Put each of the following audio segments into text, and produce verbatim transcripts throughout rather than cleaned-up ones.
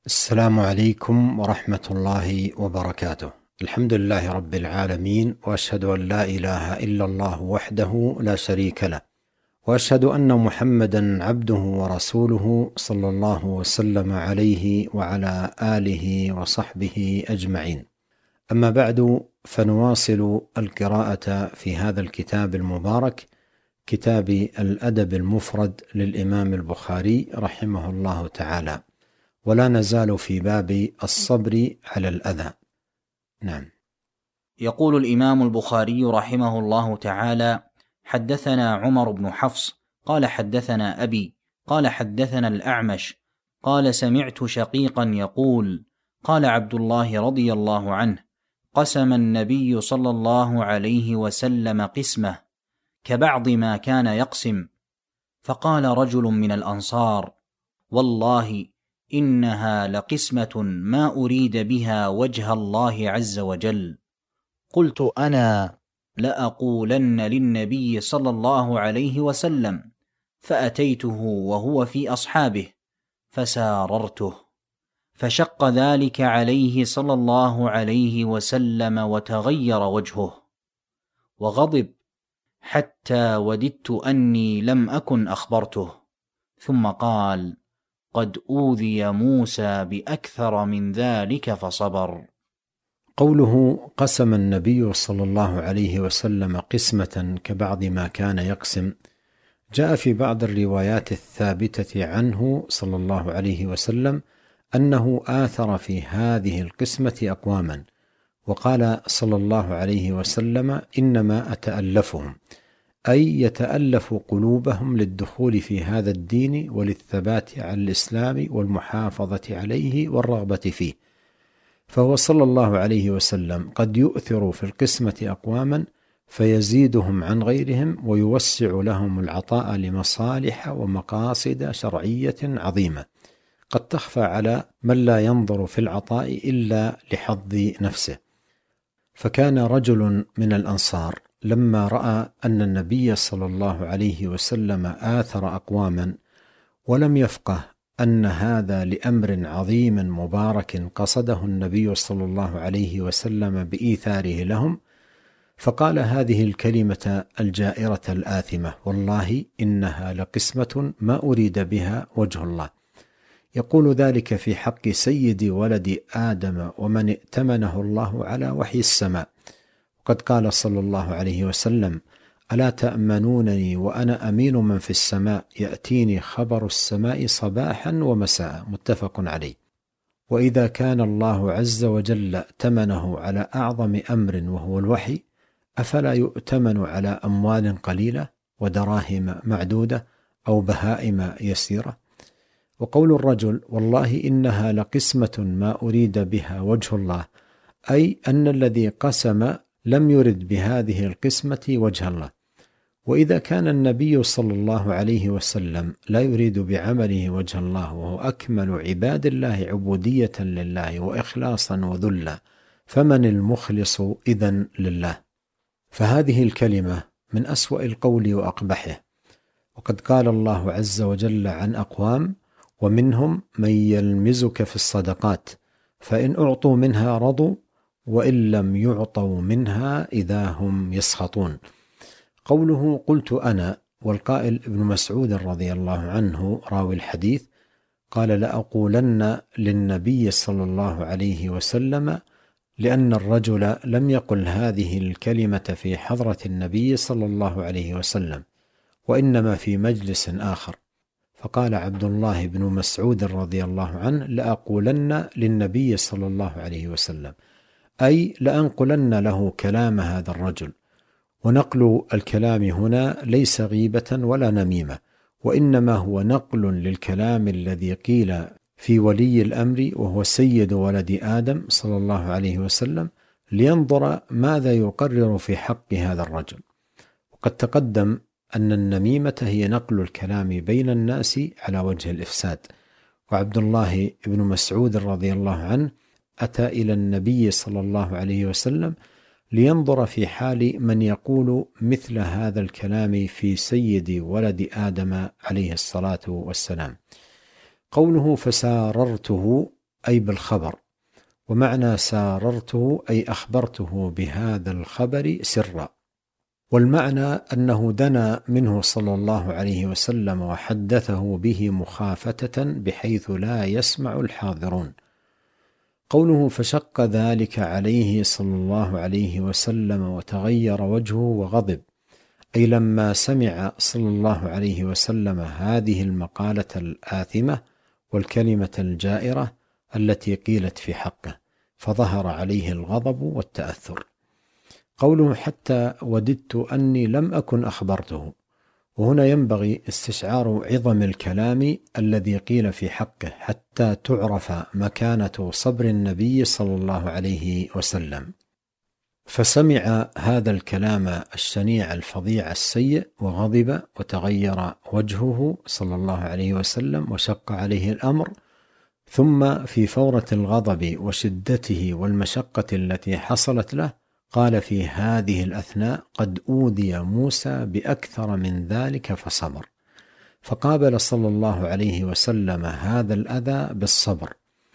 السلام عليكم ورحمة الله وبركاته. الحمد لله رب العالمين، وأشهد أن لا إله إلا الله وحده لا شريك له، وأشهد أن محمدا عبده ورسوله صلى الله وسلم عليه وعلى آله وصحبه أجمعين. أما بعد، فنواصل القراءة في هذا الكتاب المبارك، كتاب الأدب المفرد للإمام البخاري رحمه الله تعالى، ولا نزال في باب الصبر على الأذى. نعم. يقول الإمام البخاري رحمه الله تعالى: حدثنا عمر بن حفص قال حدثنا أبي قال حدثنا الأعمش قال سمعت شقيقا يقول: قال عبد الله رضي الله عنه: قسم النبي صلى الله عليه وسلم قسمه كبعض ما كان يقسم، فقال رجل من الأنصار: والله إنها لقسمة ما أريد بها وجه الله عز وجل. قلت أنا لأقولن للنبي صلى الله عليه وسلم، فأتيته وهو في أصحابه فساررته، فشق ذلك عليه صلى الله عليه وسلم وتغير وجهه وغضب، حتى وددت أني لم أكن أخبرته، ثم قال: قد أوذي موسى بأكثر من ذلك فصبر. قوله قسم النبي صلى الله عليه وسلم قسمة كبعض ما كان يقسم، جاء في بعض الروايات الثابتة عنه صلى الله عليه وسلم أنه آثر في هذه القسمة أقواما، وقال صلى الله عليه وسلم: إنما أتألفهم، أي يتألف قلوبهم للدخول في هذا الدين وللثبات على الإسلام والمحافظة عليه والرغبة فيه. فهو صلى الله عليه وسلم قد يؤثر في القسمة أقواما فيزيدهم عن غيرهم ويوسع لهم العطاء لمصالح ومقاصد شرعية عظيمة قد تخفى على من لا ينظر في العطاء إلا لحظ نفسه. فكان رجل من الأنصار لما رأى أن النبي صلى الله عليه وسلم آثر أقواما ولم يفقه أن هذا لأمر عظيم مبارك قصده النبي صلى الله عليه وسلم بإيثاره لهم، فقال هذه الكلمة الجائرة الآثمة: والله إنها لقسمة ما أريد بها وجه الله. يقول ذلك في حق سيد ولد آدم ومن ائتمنه الله على وحي السماء. وقد قال صلى الله عليه وسلم: ألا تأمنونني وأنا أمين من في السماء، يأتيني خبر السماء صباحا ومساء، متفق عليه. وإذا كان الله عز وجل ائتمنه على أعظم أمر وهو الوحي، أفلا يؤتمن على أموال قليلة ودراهم معدودة أو بهائم يسيرة؟ وقول الرجل: والله إنها لقسمة ما أريد بها وجه الله، أي أن الذي قسم لم يرد بهذه القسمة وجه الله. وإذا كان النبي صلى الله عليه وسلم لا يريد بعمله وجه الله، وهو أكمل عباد الله عبودية لله وإخلاصا وذلا، فمن المخلص إذن لله؟ فهذه الكلمة من أسوأ القول وأقبحه. وقد قال الله عز وجل عن أقوام: ومنهم من يلمزك في الصدقات فإن أعطوا منها رضوا وإن لم يعطوا منها إذا هم يسخطون. قوله قلت أنا، والقائل ابن مسعود رضي الله عنه راوي الحديث، قال: لأقولن للنبي صلى الله عليه وسلم، لأن الرجل لم يقل هذه الكلمة في حضرة النبي صلى الله عليه وسلم، وإنما في مجلس آخر. فقال عبد الله بن مسعود رضي الله عنه: لأقولن للنبي صلى الله عليه وسلم، أي لأنقلن له كلام هذا الرجل. ونقل الكلام هنا ليس غيبة ولا نميمة، وإنما هو نقل للكلام الذي قيل في ولي الأمر وهو سيد ولد آدم صلى الله عليه وسلم، لينظر ماذا يقرر في حق هذا الرجل. وقد تقدم أن النميمة هي نقل الكلام بين الناس على وجه الإفساد. وعبد الله بن مسعود رضي الله عنه أتى إلى النبي صلى الله عليه وسلم لينظر في حال من يقول مثل هذا الكلام في سيد ولد آدم عليه الصلاة والسلام. قوله فساررته، أي بالخبر، ومعنى ساررته أي أخبرته بهذا الخبر سرا، والمعنى أنه دنا منه صلى الله عليه وسلم وحدثه به مخافتة بحيث لا يسمع الحاضرون. قوله فشق ذلك عليه صلى الله عليه وسلم وتغير وجهه وغضب، أي لما سمع صلى الله عليه وسلم هذه المقالة الآثمة والكلمة الجائرة التي قيلت في حقه، فظهر عليه الغضب والتأثر. قوله حتى وددت أني لم أكن أخبرته، وهنا ينبغي استشعار عظم الكلام الذي قيل في حقه حتى تعرف مكانة صبر النبي صلى الله عليه وسلم. فسمع هذا الكلام الشنيع الفظيع السيء وغضب وتغير وجهه صلى الله عليه وسلم وشق عليه الأمر، ثم في فورة الغضب وشدته والمشقة التي حصلت له قال في هذه الأثناء قد أوذي موسى بأكثر من ذلك فصبر، فقابل صلى الله عليه وسلم هذا الأذى بالصبر،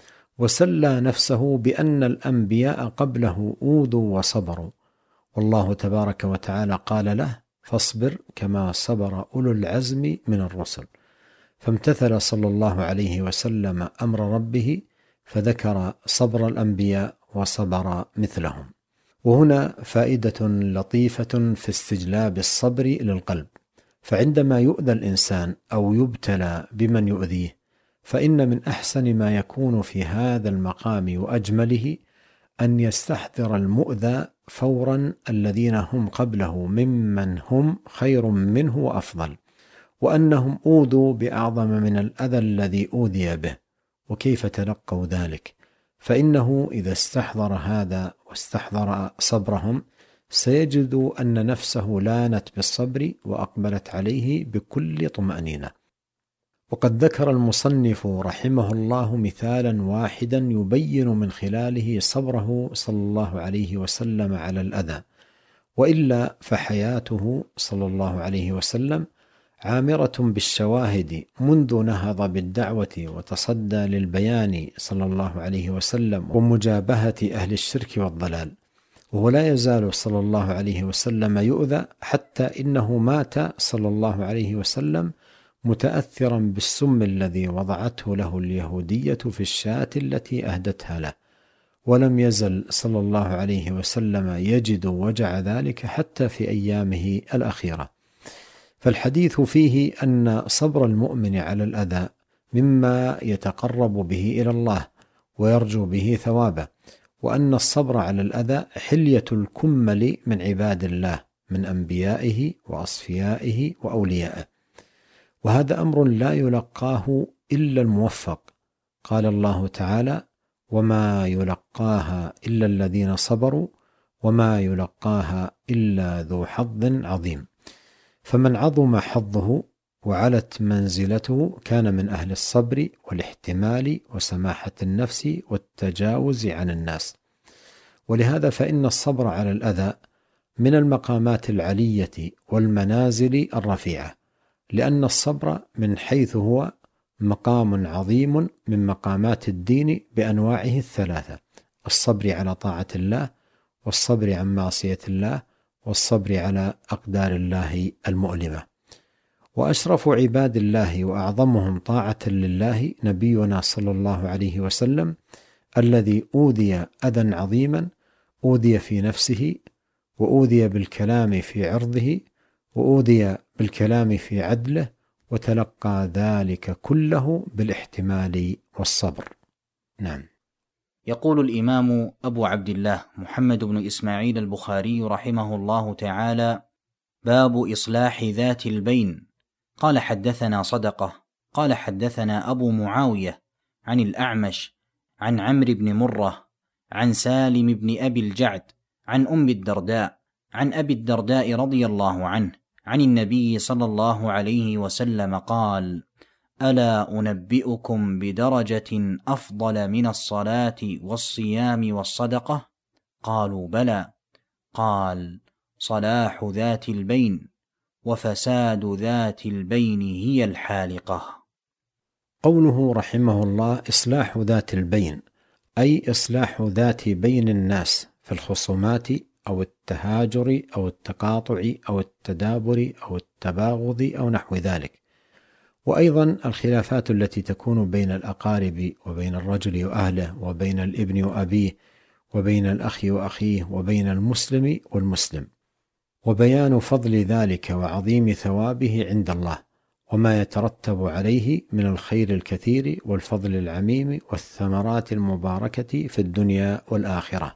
وسلى نفسه بأن الأنبياء قبله أوذوا وصبروا، والله تبارك وتعالى قال له فاصبر كما صبر أولو العزم من الرسل، فامتثل صلى الله عليه وسلم أمر ربه فذكر صبر الأنبياء وصبر مثلهم. وهنا فائدة لطيفة في استجلاب الصبر للقلب، فعندما يؤذى الإنسان أو يبتلى بمن يؤذيه، فإن من أحسن ما يكون في هذا المقام وأجمله أن يستحضر المؤذى فورا الذين هم قبله ممن هم خير منه وأفضل، وأنهم أوذوا بأعظم من الأذى الذي أوذي به، وكيف تلقوا ذلك؟ فإنه إذا استحضر هذا واستحضر صبرهم سيجد أن نفسه لانت بالصبر وأقبلت عليه بكل طمأنينة. وقد ذكر المصنف رحمه الله مثالا واحدا يبين من خلاله صبره صلى الله عليه وسلم على الأذى، وإلا فحياته صلى الله عليه وسلم عامرة بالشواهد منذ نهض بالدعوة وتصدى للبيان صلى الله عليه وسلم ومجابهة أهل الشرك والضلال، وهو لا يزال صلى الله عليه وسلم يؤذى، حتى إنه مات صلى الله عليه وسلم متأثرا بالسم الذي وضعته له اليهودية في الشاة التي أهدتها له، ولم يزل صلى الله عليه وسلم يجد وجع ذلك حتى في أيامه الأخيرة. فالحديث فيه أن صبر المؤمن على الأذى مما يتقرب به إلى الله ويرجو به ثوابه، وأن الصبر على الأذى حلية الكمل من عباد الله من أنبيائه وأصفيائه وأوليائه، وهذا أمر لا يلقاه إلا الموفق. قال الله تعالى وما يلقاها إلا الذين صبروا وما يلقاها إلا ذو حظ عظيم. فمن عظم حظه وعلت منزلته كان من أهل الصبر والاحتمال وسماحة النفس والتجاوز عن الناس. ولهذا فإن الصبر على الأذى من المقامات العلية والمنازل الرفيعة، لأن الصبر من حيث هو مقام عظيم من مقامات الدين بأنواعه الثلاثة: الصبر على طاعة الله، والصبر عن معصية الله، والصبر على أقدار الله المؤلمة. وأشرف عباد الله وأعظمهم طاعة لله نبينا صلى الله عليه وسلم، الذي أوذي أذى عظيما، أوذي في نفسه، وأوذي بالكلام في عرضه، وأوذي بالكلام في عدله، وتلقى ذلك كله بالاحتمال والصبر. نعم. يقول الإمام أبو عبد الله محمد بن إسماعيل البخاري رحمه الله تعالى: باب إصلاح ذات البين. قال حدثنا صدقة قال حدثنا أبو معاوية عن الأعمش عن عمرو بن مرة عن سالم بن أبي الجعد عن أم الدرداء عن أبي الدرداء رضي الله عنه عن النبي صلى الله عليه وسلم قال: ألا أنبئكم بدرجة أفضل من الصلاة والصيام والصدقة؟ قالوا بلى. قال: صلاح ذات البين، وفساد ذات البين هي الحالقة. قوله رحمه الله إصلاح ذات البين، أي إصلاح ذات بين الناس في الخصومات أو التهاجر أو التقاطع أو التدابر أو التباغض أو نحو ذلك، وأيضا الخلافات التي تكون بين الأقارب وبين الرجل وأهله وبين الابن وأبيه وبين الأخ وأخيه وبين المسلم والمسلم، وبيان فضل ذلك وعظيم ثوابه عند الله وما يترتب عليه من الخير الكثير والفضل العميم والثمرات المباركة في الدنيا والآخرة.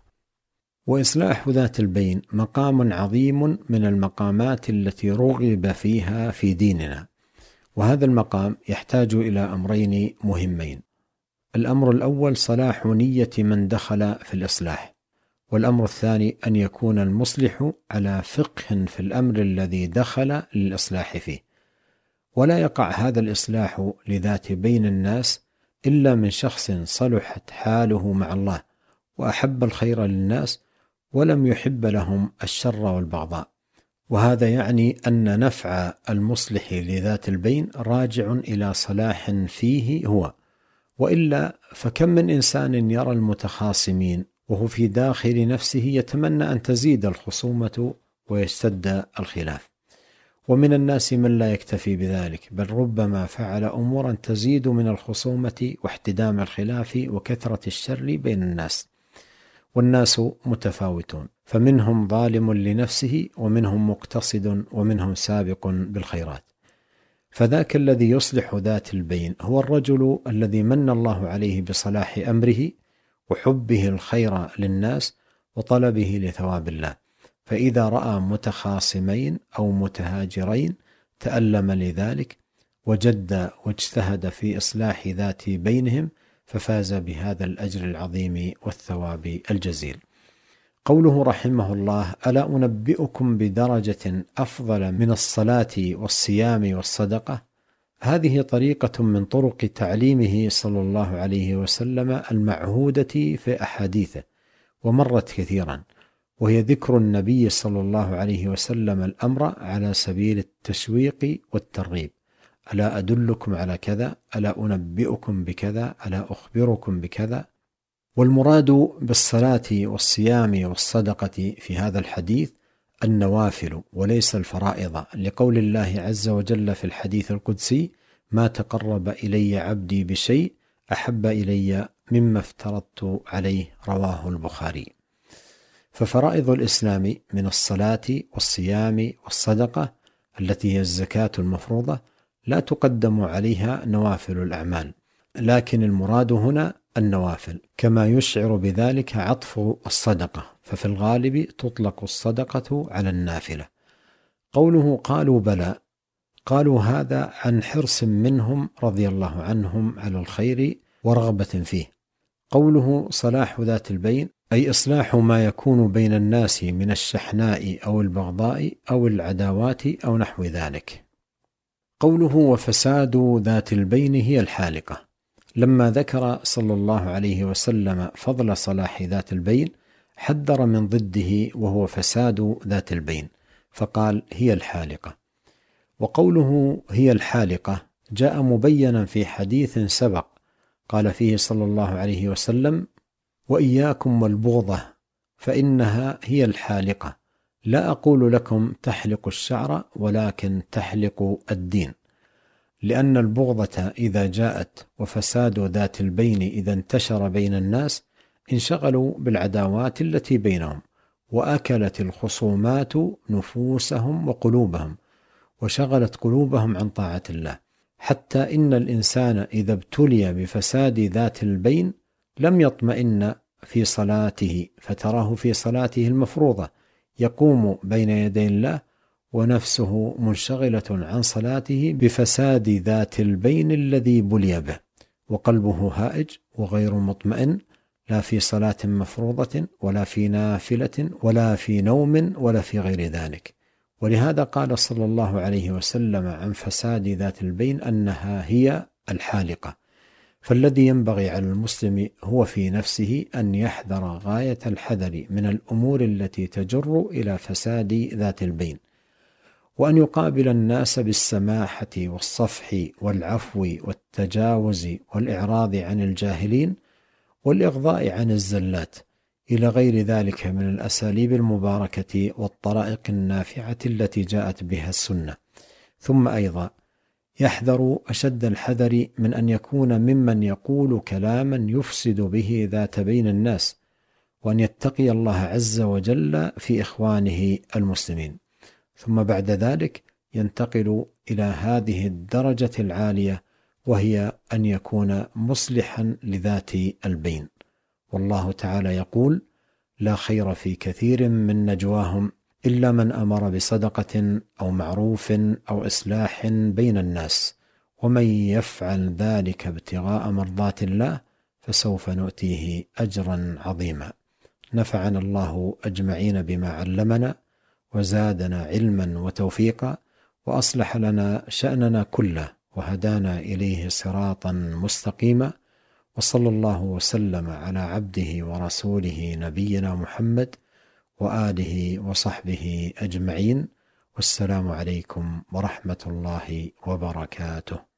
وإصلاح ذات البين مقام عظيم من المقامات التي رغب فيها في ديننا، وهذا المقام يحتاج إلى أمرين مهمين. الأمر الأول صلاح نية من دخل في الإصلاح، والأمر الثاني أن يكون المصلح على فقه في الأمر الذي دخل للإصلاح فيه، ولا يقع هذا الإصلاح لذات بين الناس إلا من شخص صلحت حاله مع الله وأحب الخير للناس ولم يحب لهم الشر والبغضاء، وهذا يعني أن نفع المصلح لذات البين راجع إلى صلاح فيه هو، وإلا فكم من إنسان يرى المتخاصمين وهو في داخل نفسه يتمنى أن تزيد الخصومة ويشتد الخلاف، ومن الناس من لا يكتفي بذلك، بل ربما فعل أمورا تزيد من الخصومة واحتدام الخلاف وكثرة الشر بين الناس. والناس متفاوتون، فمنهم ظالم لنفسه ومنهم مقتصد ومنهم سابق بالخيرات، فذاك الذي يصلح ذات البين هو الرجل الذي من الله عليه بصلاح أمره وحبه الخير للناس وطلبه لثواب الله، فإذا رأى متخاصمين أو متهاجرين تألم لذلك وجد واجتهد في إصلاح ذات بينهم ففاز بهذا الأجر العظيم والثواب الجزيل. قوله رحمه الله: ألا أنبئكم بدرجة أفضل من الصلاة والصيام والصدقة؟ هذه طريقة من طرق تعليمه صلى الله عليه وسلم المعهودة في أحاديثه ومرت كثيرا، وهي ذكر النبي صلى الله عليه وسلم الأمر على سبيل التشويق والترغيب: ألا أدلكم على كذا، ألا أنبئكم بكذا، ألا أخبركم بكذا. والمراد بالصلاة والصيام والصدقة في هذا الحديث النوافل وليس الفرائض، لقول الله عز وجل في الحديث القدسي: ما تقرب إلي عبدي بشيء أحب إلي مما افترضت عليه، رواه البخاري. ففرائض الإسلام من الصلاة والصيام والصدقة التي هي الزكاة المفروضة لا تقدم عليها نوافل الأعمال، لكن المراد هنا النوافل، كما يشعر بذلك عطف الصدقة، ففي الغالب تطلق الصدقة على النافلة. قوله قالوا بلى، قالوا هذا عن حرص منهم رضي الله عنهم على الخير ورغبة فيه. قوله صلاح ذات البين أي إصلاح ما يكون بين الناس من الشحناء أو البغضاء أو العداوات أو نحو ذلك. قوله وفساد ذات البين هي الحالقة، لما ذكر صلى الله عليه وسلم فضل صلاح ذات البين حذر من ضده وهو فساد ذات البين، فقال هي الحالقة. وقوله هي الحالقة جاء مبينا في حديث سبق قال فيه صلى الله عليه وسلم: وإياكم والبغضة فإنها هي الحالقة، لا أقول لكم تحلق الشعر ولكن تحلق الدين، لأن البغضة إذا جاءت وفساد ذات البين إذا انتشر بين الناس انشغلوا بالعداوات التي بينهم، وأكلت الخصومات نفوسهم وقلوبهم، وشغلت قلوبهم عن طاعة الله، حتى إن الإنسان إذا ابتلي بفساد ذات البين لم يطمئن في صلاته، فتراه في صلاته المفروضة يقوم بين يدي الله ونفسه منشغلة عن صلاته بفساد ذات البين الذي بلي به، وقلبه هائج وغير مطمئن، لا في صلاة مفروضة ولا في نافلة ولا في نوم ولا في غير ذلك. ولهذا قال صلى الله عليه وسلم عن فساد ذات البين أنها هي الحالقة. فالذي ينبغي على المسلم هو في نفسه أن يحذر غاية الحذر من الأمور التي تجر إلى فساد ذات البين، وأن يقابل الناس بالسماحة والصفح والعفو والتجاوز والإعراض عن الجاهلين، والإغضاء عن الزلات، إلى غير ذلك من الأساليب المباركة والطرائق النافعة التي جاءت بها السنة. ثم أيضا يحذر أشد الحذر من أن يكون ممن يقول كلاما يفسد به ذات بين الناس، وأن يتقي الله عز وجل في إخوانه المسلمين. ثم بعد ذلك ينتقل إلى هذه الدرجة العالية، وهي أن يكون مصلحا لذات البين. والله تعالى يقول: لا خير في كثير من نجواهم إلا من أمر بصدقة أو معروف أو إصلاح بين الناس، ومن يفعل ذلك ابتغاء مرضات الله فسوف نؤتيه أجرا عظيما. نفعنا الله أجمعين بما علمنا، وزادنا علما وتوفيقا، وأصلح لنا شأننا كله، وهدانا إليه صراطا مستقيما. وصلى الله وسلم على عبده ورسوله نبينا محمد وآله وصحبه أجمعين، والسلام عليكم ورحمة الله وبركاته.